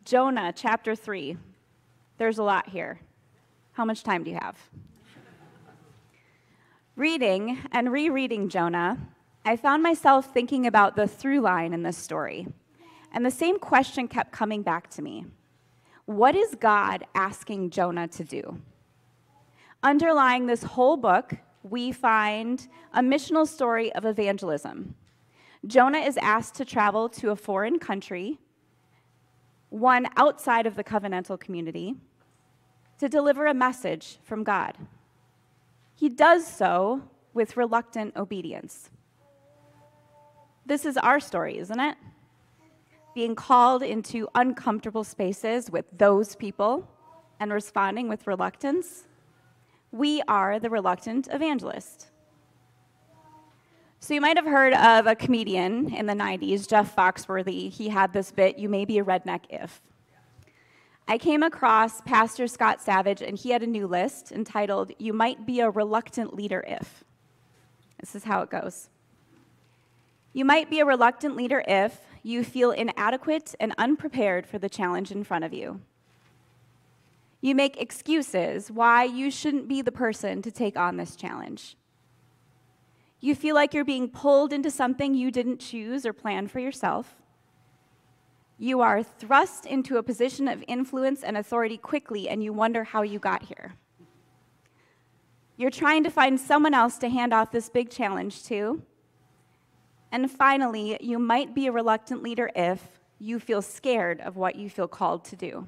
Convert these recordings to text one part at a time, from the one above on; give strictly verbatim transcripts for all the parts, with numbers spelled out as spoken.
Jonah, chapter three. There's a lot here. How much time do you have? Reading and rereading Jonah, I found myself thinking about the through line in this story. And the same question kept coming back to me. What is God asking Jonah to do? Underlying this whole book, we find a missional story of evangelism. Jonah is asked to travel to a foreign country, one outside of the covenantal community, to deliver a message from God. He does so with reluctant obedience. This is our story, isn't it? Being called into uncomfortable spaces with those people and responding with reluctance. We are the reluctant evangelist. So you might have heard of a comedian in the nineties, Jeff Foxworthy. He had this bit, "You may be a redneck if." I came across Pastor Scott Savage, and he had a new list entitled, "You might be a reluctant leader if." This is how it goes. You might be a reluctant leader if you feel inadequate and unprepared for the challenge in front of you. You make excuses why you shouldn't be the person to take on this challenge. You feel like you're being pulled into something you didn't choose or plan for yourself. You are thrust into a position of influence and authority quickly, and you wonder how you got here. You're trying to find someone else to hand off this big challenge to. And finally, you might be a reluctant leader if you feel scared of what you feel called to do.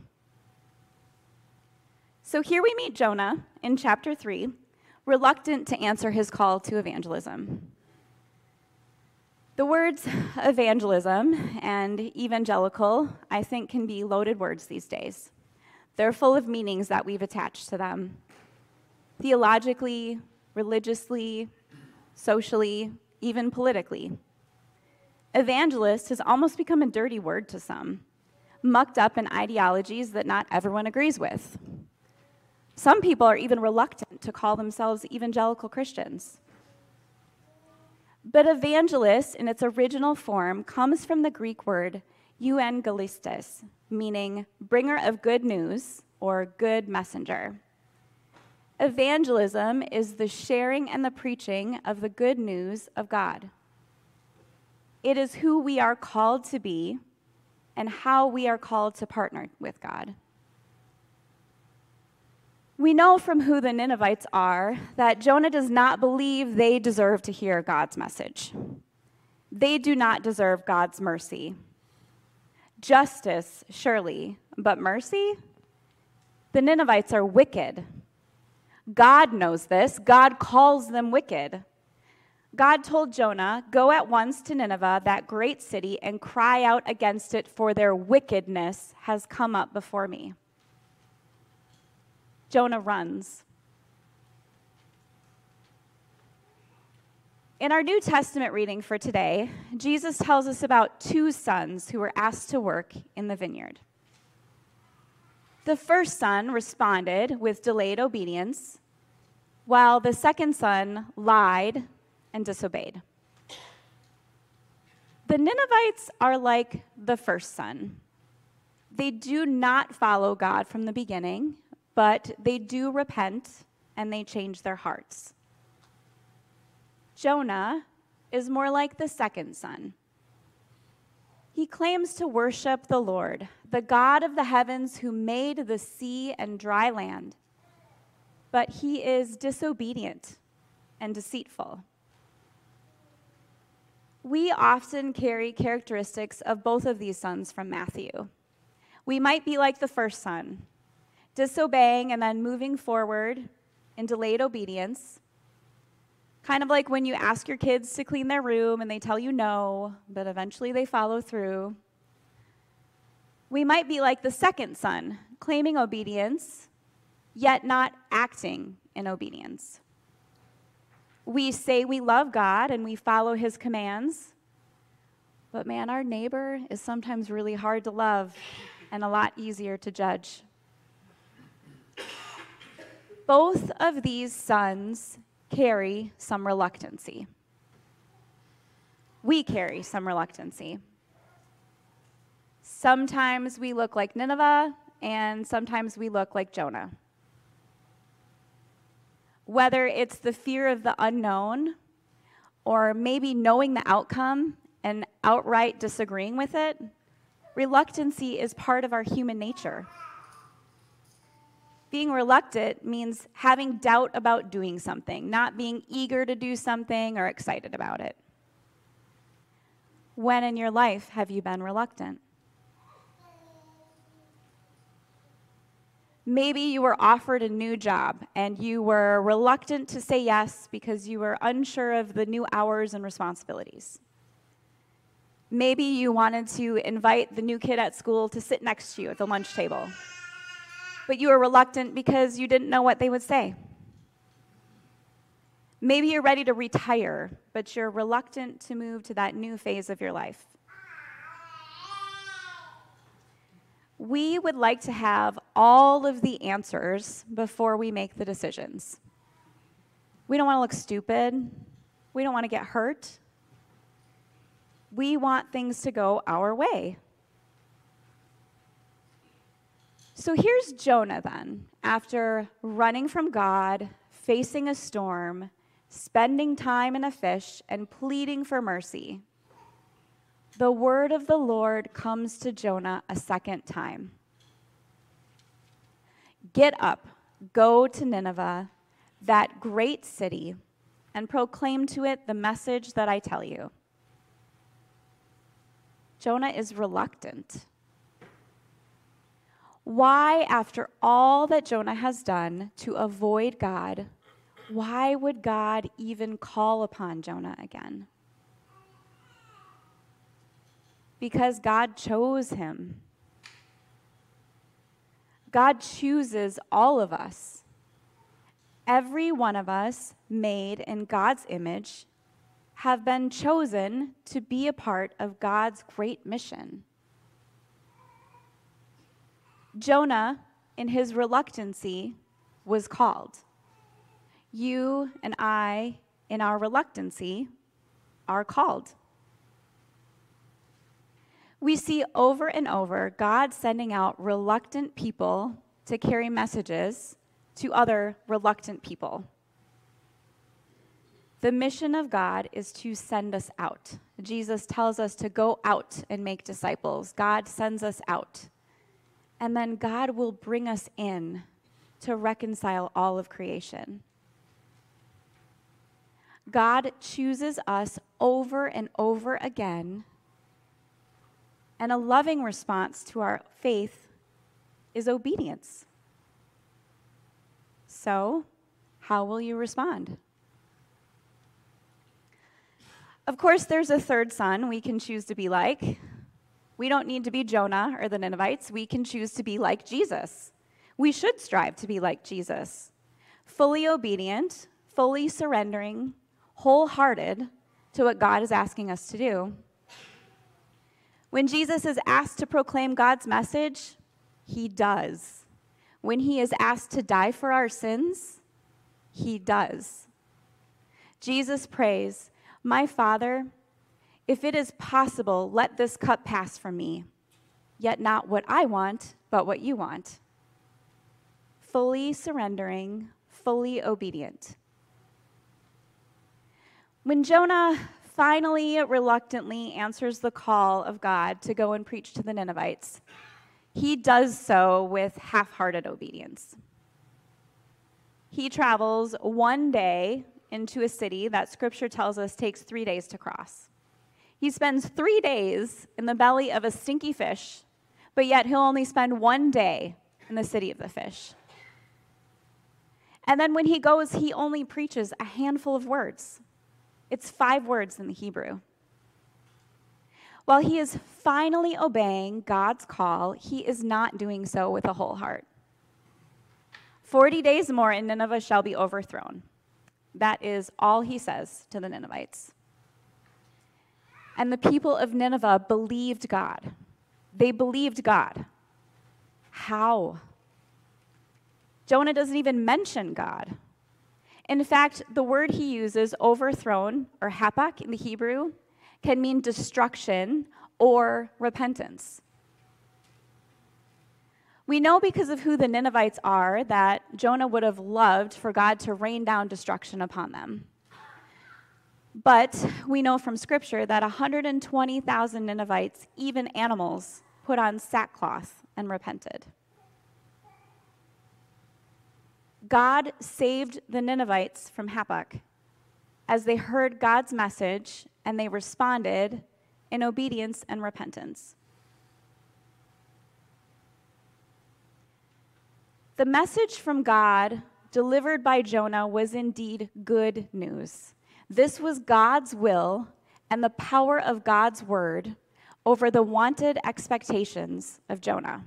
So here we meet Jonah in chapter three, reluctant to answer his call to evangelism. The words evangelism and evangelical, I think, can be loaded words these days. They're full of meanings that we've attached to them. Theologically, religiously, socially, even politically. Evangelist has almost become a dirty word to some, mucked up in ideologies that not everyone agrees with. Some people are even reluctant to call themselves evangelical Christians. But evangelist, in its original form, comes from the Greek word euangelistes, meaning bringer of good news or good messenger. Evangelism is the sharing and the preaching of the good news of God. It is who we are called to be and how we are called to partner with God. We know from who the Ninevites are that Jonah does not believe they deserve to hear God's message. They do not deserve God's mercy. Justice, surely, but mercy? The Ninevites are wicked. God knows this. God calls them wicked. God told Jonah, "Go at once to Nineveh, that great city, and cry out against it, for their wickedness has come up before me." Jonah runs. In our New Testament reading for today, Jesus tells us about two sons who were asked to work in the vineyard. The first son responded with delayed obedience, while the second son lied and disobeyed. The Ninevites are like the first son. They do not follow God from the beginning, but they do repent and they change their hearts. Jonah is more like the second son. He claims to worship the Lord, the God of the heavens who made the sea and dry land, but he is disobedient and deceitful. We often carry characteristics of both of these sons from Matthew. We might be like the first son, disobeying and then moving forward in delayed obedience. Kind of like when you ask your kids to clean their room and they tell you no, but eventually they follow through. We might be like the second son, claiming obedience, yet not acting in obedience. We say we love God and we follow his commands, but man, our neighbor is sometimes really hard to love and a lot easier to judge. Both of these sons carry some reluctancy. We carry some reluctancy. Sometimes we look like Nineveh, and sometimes we look like Jonah. Whether it's the fear of the unknown, or maybe knowing the outcome and outright disagreeing with it, reluctancy is part of our human nature. Being reluctant means having doubt about doing something, not being eager to do something or excited about it. When in your life have you been reluctant? Maybe you were offered a new job and you were reluctant to say yes because you were unsure of the new hours and responsibilities. Maybe you wanted to invite the new kid at school to sit next to you at the lunch table, but you were reluctant because you didn't know what they would say. Maybe you're ready to retire, but you're reluctant to move to that new phase of your life. We would like to have all of the answers before we make the decisions. We don't want to look stupid. We don't want to get hurt. We want things to go our way. So here's Jonah then, after running from God, facing a storm, spending time in a fish, and pleading for mercy. The word of the Lord comes to Jonah a second time. Get up, go to Nineveh, that great city, and proclaim to it the message that I tell you. Jonah is reluctant. Why, after all that Jonah has done to avoid God, why would God even call upon Jonah again? Because God chose him. God chooses all of us. Every one of us, made in God's image, have been chosen to be a part of God's great mission. Jonah, in his reluctancy, was called. You and I, in our reluctancy, are called. We see over and over God sending out reluctant people to carry messages to other reluctant people. The mission of God is to send us out. Jesus tells us to go out and make disciples. God sends us out. And then God will bring us in to reconcile all of creation. God chooses us over and over again. And a loving response to our faith is obedience. So, how will you respond? Of course, there's a third son we can choose to be like. We don't need to be Jonah or the Ninevites. We can choose to be like Jesus. We should strive to be like Jesus, fully obedient, fully surrendering, wholehearted to what God is asking us to do. When Jesus is asked to proclaim God's message, he does. When he is asked to die for our sins, he does. Jesus prays, "My Father, if it is possible, let this cup pass from me, yet not what I want, but what you want." Fully surrendering, fully obedient. When Jonah finally, reluctantly answers the call of God to go and preach to the Ninevites, he does so with half-hearted obedience. He travels one day into a city that Scripture tells us takes three days to cross. He spends three days in the belly of a stinky fish, but yet he'll only spend one day in the city of the fish. And then when he goes, he only preaches a handful of words. It's five words in the Hebrew. While he is finally obeying God's call, he is not doing so with a whole heart. Forty days more and Nineveh shall be overthrown. That is all he says to the Ninevites. And the people of Nineveh believed God. They believed God. How? Jonah doesn't even mention God. In fact, the word he uses, overthrown, or hapak in the Hebrew, can mean destruction or repentance. We know because of who the Ninevites are that Jonah would have loved for God to rain down destruction upon them. But we know from Scripture that one hundred twenty thousand Ninevites, even animals, put on sackcloth and repented. God saved the Ninevites from Habakkuk as they heard God's message and they responded in obedience and repentance. The message from God delivered by Jonah was indeed good news. This was God's will and the power of God's word over the wanted expectations of Jonah.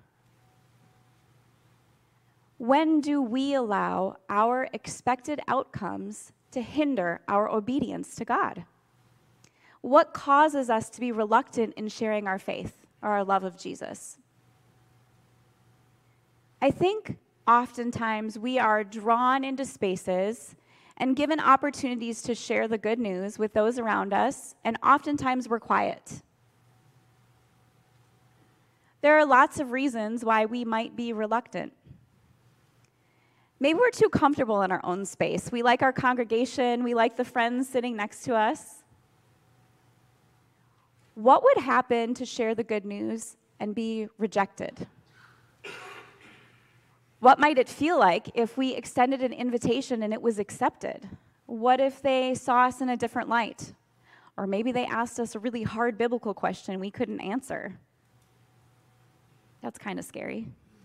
When do we allow our expected outcomes to hinder our obedience to God? What causes us to be reluctant in sharing our faith or our love of Jesus? I think oftentimes we are drawn into spaces and given opportunities to share the good news with those around us, and oftentimes we're quiet. There are lots of reasons why we might be reluctant. Maybe we're too comfortable in our own space. We like our congregation. We like the friends sitting next to us. What would happen to share the good news and be rejected? What might it feel like if we extended an invitation and it was accepted? What if they saw us in a different light? Or maybe they asked us a really hard biblical question we couldn't answer. That's kind of scary.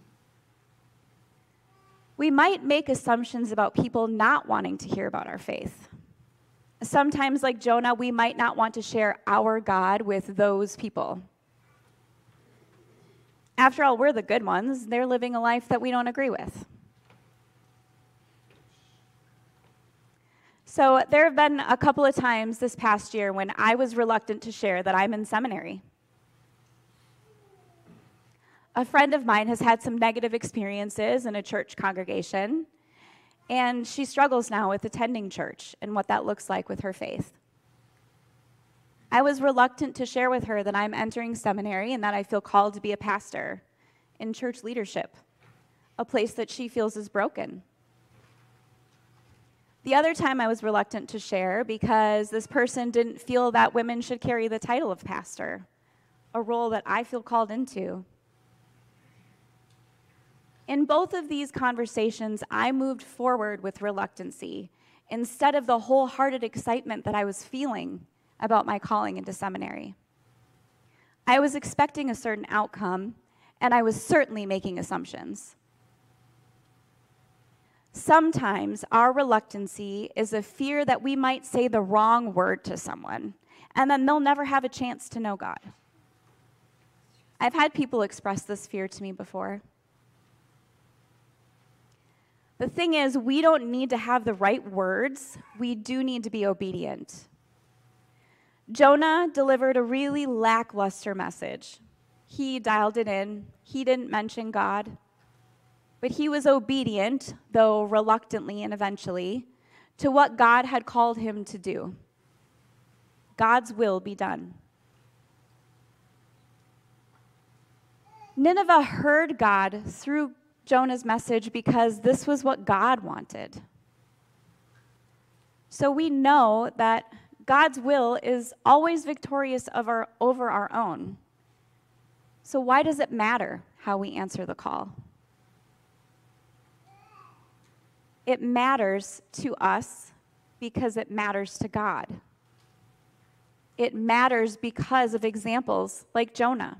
We might make assumptions about people not wanting to hear about our faith. Sometimes, like Jonah, we might not want to share our God with those people. After all, we're the good ones. They're living a life that we don't agree with. So there have been a couple of times this past year when I was reluctant to share that I'm in seminary. A friend of mine has had some negative experiences in a church congregation, and she struggles now with attending church and what that looks like with her faith. I was reluctant to share with her that I'm entering seminary and that I feel called to be a pastor in church leadership, a place that she feels is broken. The other time I was reluctant to share because this person didn't feel that women should carry the title of pastor, a role that I feel called into. In both of these conversations, I moved forward with reluctancy instead of the wholehearted excitement that I was feeling about my calling into seminary. I was expecting a certain outcome, and I was certainly making assumptions. Sometimes our reluctancy is a fear that we might say the wrong word to someone, and then they'll never have a chance to know God. I've had people express this fear to me before. The thing is, we don't need to have the right words. We do need to be obedient. Jonah delivered a really lackluster message. He dialed it in. He didn't mention God. But he was obedient, though reluctantly and eventually, to what God had called him to do. God's will be done. Nineveh heard God through Jonah's message because this was what God wanted. So we know that God's will is always victorious of our, over our own. So why does it matter how we answer the call? It matters to us because it matters to God. It matters because of examples like Jonah.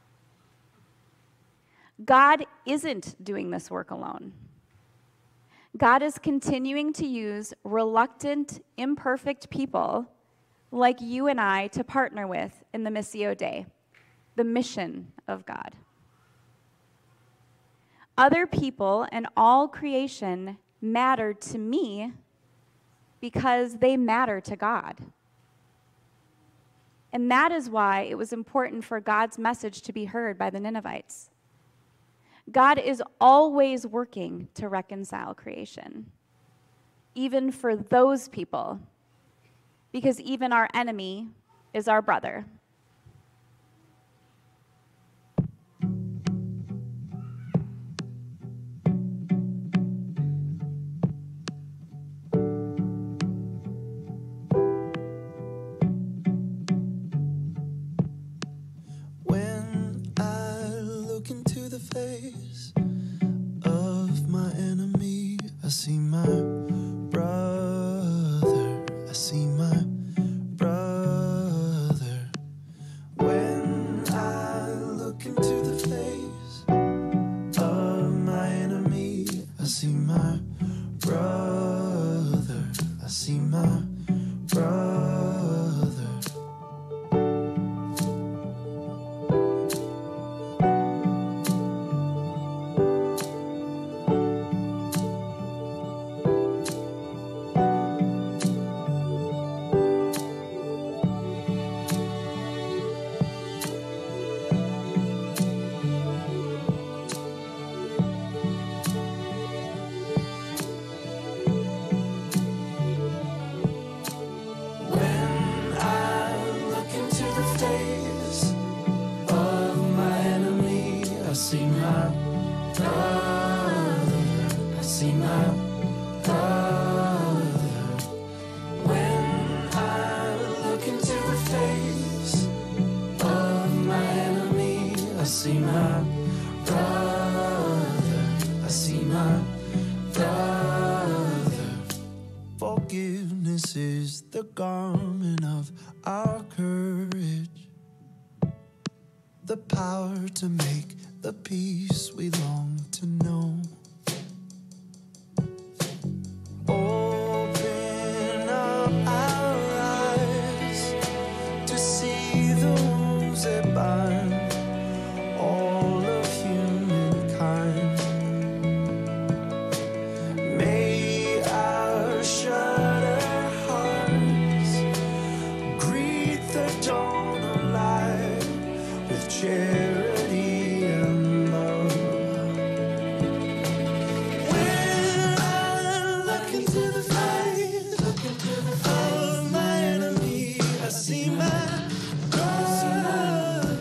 God isn't doing this work alone. God is continuing to use reluctant, imperfect people like you and I to partner with in the Missio Dei, the mission of God. Other people and all creation matter to me because they matter to God. And that is why it was important for God's message to be heard by the Ninevites. God is always working to reconcile creation, even for those people, because even our enemy is our brother. face of my enemy. I see my brother. I see my brother. When I look into the face of my enemy, I see my brother. I see my brother. Forgiveness is the garment of our courage, the power to make the peace we long to know. Open up our eyes to see the wounds that bind all of humankind. May our shudder hearts greet the dawn of light with charity and love. When I look into the face of my enemy, I see my brother.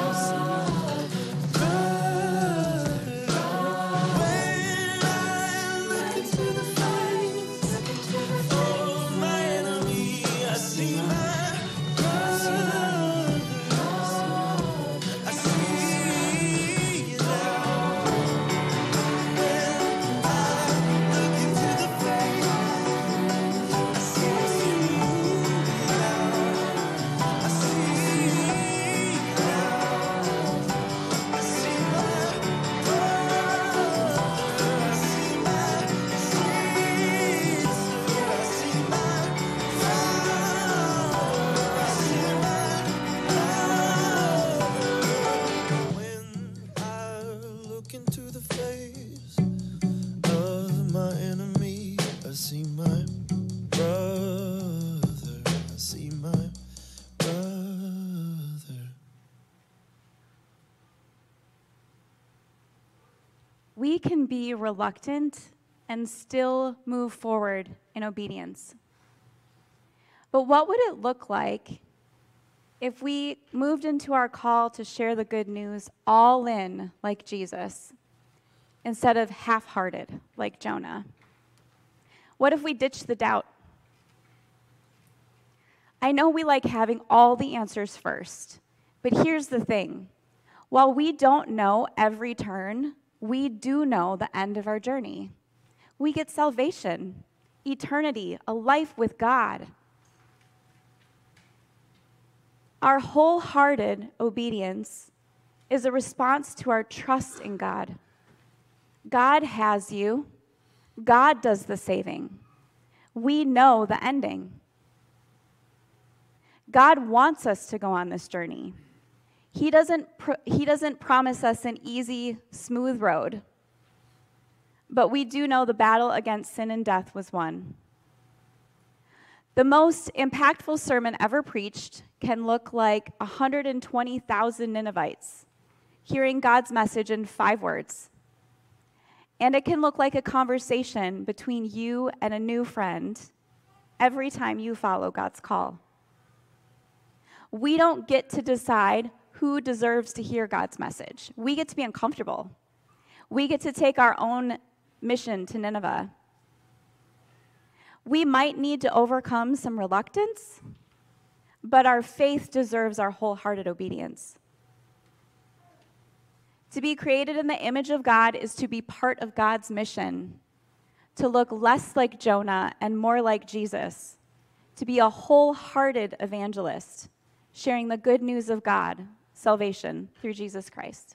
When I look into the face of my enemy, I see my brother. I see now. When I look into the face, I see you now. I see now. I see my brother. I see my sister. I see my father. I see my brother. When I look into the face of my enemy, I see my brother. I see my brother. We can be reluctant and still move forward in obedience. But what would it look like if we moved into our call to share the good news all in like Jesus, instead of half-hearted like Jonah? What if we ditched the doubt? I know we like having all the answers first, but here's the thing. While we don't know every turn, we do know the end of our journey. We get salvation, eternity, a life with God. Our wholehearted obedience is a response to our trust in God. God has you. God does the saving. We know the ending. God wants us to go on this journey. He doesn't, pr- he doesn't promise us an easy, smooth road. But we do know the battle against sin and death was won. The most impactful sermon ever preached can look like one hundred twenty thousand Ninevites hearing God's message in five words. And it can look like a conversation between you and a new friend every time you follow God's call. We don't get to decide who deserves to hear God's message. We get to be uncomfortable. We get to take our own mission to Nineveh. We might need to overcome some reluctance, but our faith deserves our wholehearted obedience. To be created in the image of God is to be part of God's mission, to look less like Jonah and more like Jesus, to be a wholehearted evangelist, sharing the good news of God, salvation through Jesus Christ.